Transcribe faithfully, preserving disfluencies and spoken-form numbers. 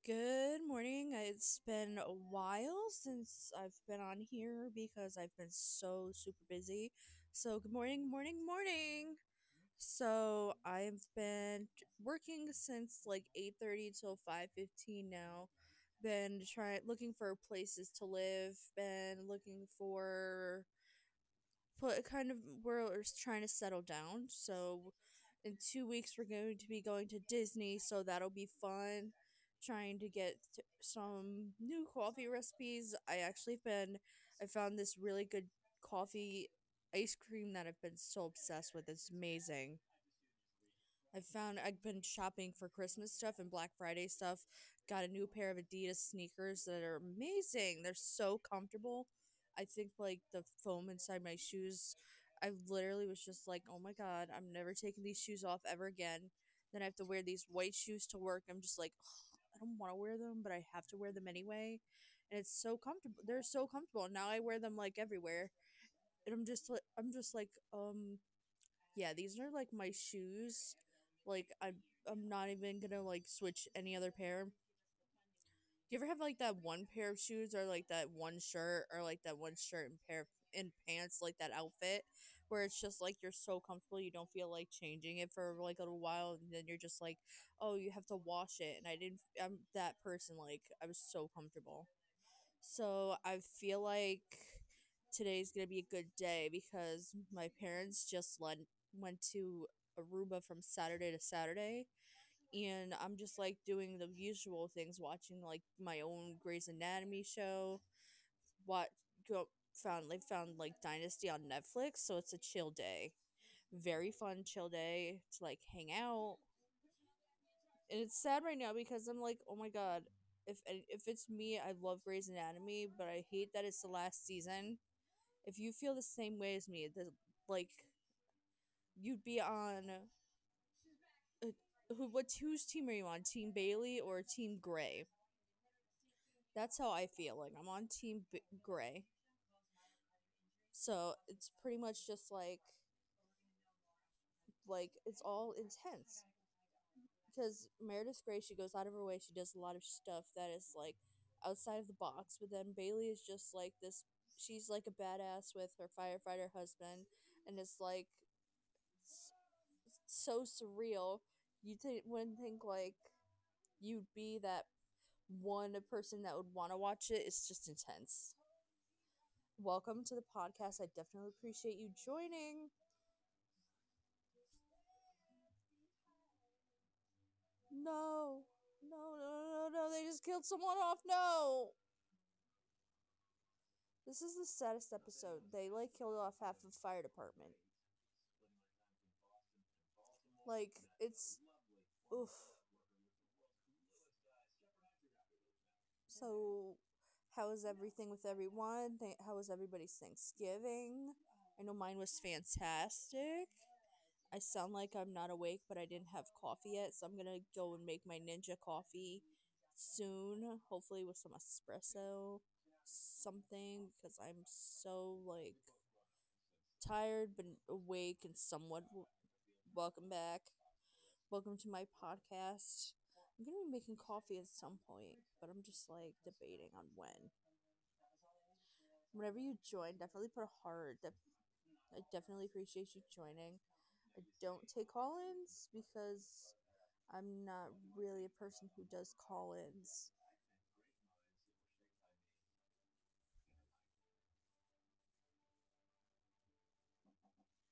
Good morning. It's been a while since I've been on here because I've been so super busy. So, good morning, morning, morning. So, I've been working since like eight thirty till five fifteen now. Been trying looking for places to live, been looking for put kind of we're trying to settle down. So in two weeks we're going to be going to Disney, so that'll be fun. Trying to get t- some new coffee recipes. I actually been I found this really good coffee ice cream that I've been so obsessed with. It's amazing. I found I've been shopping for Christmas stuff and Black Friday stuff. Got a new pair of Adidas sneakers that are amazing. They're so comfortable. I think like the foam inside my shoes, I literally was just like, "Oh my god, I'm never taking these shoes off ever again." Then I have to wear these white shoes to work. I'm just like, "Ugh, I don't want to wear them, but I have to wear them anyway." And it's so comfortable. They're so comfortable. Now I wear them like everywhere. And I'm just like I'm just like, um yeah, these are like my shoes. Like I'm I'm not even gonna like switch any other pair. Do you ever have like that one pair of shoes or like that one shirt or like that one shirt and pair of and pants like that outfit where it's just like you're so comfortable you don't feel like changing it for like a little while and then you're just like, oh, you have to wash it, and I didn't. I'm that person. Like I was so comfortable. So I feel like today's gonna be a good day because my parents just went went to Aruba from Saturday to Saturday, and I'm just like doing the usual things, watching like my own Grey's Anatomy show. What go found They found like Dynasty on Netflix, so it's a chill day, very fun chill day to like hang out. And it's sad right now because I'm like, oh my god, if if it's me, I love Grey's Anatomy, but I hate that it's the last season. If you feel the same way as me, the, like you'd be on uh, who what whose team are you on? Team Bailey or Team Gray? That's how I feel. Like I'm on Team B- Gray. So it's pretty much just like like it's all intense because Meredith Grey, she goes out of her way. She does a lot of stuff that is like outside of the box. But then Bailey is just like this. She's like a badass with her firefighter husband, and it's like s- so surreal. You th- wouldn't think like you'd be that one person that would want to watch it. It's just intense. Welcome to the podcast. I definitely appreciate you joining. No, no, no, no, no. They just killed someone off. No. This is the saddest episode. They like killed off half of the fire department. Like it's oof. So, how is everything with everyone? Th- how was everybody's Thanksgiving? I know mine was fantastic. I sound like I'm not awake, but I didn't have coffee yet, so I'm gonna go and make my ninja coffee soon. Hopefully with some espresso, something, because I'm so like tired but awake and somewhat. W- welcome back. Welcome to my podcast. I'm gonna be making coffee at some point, but I'm just like debating on when. Whenever you join, definitely put a heart. Def- I definitely appreciate you joining. I don't take call ins because I'm not really a person who does call ins.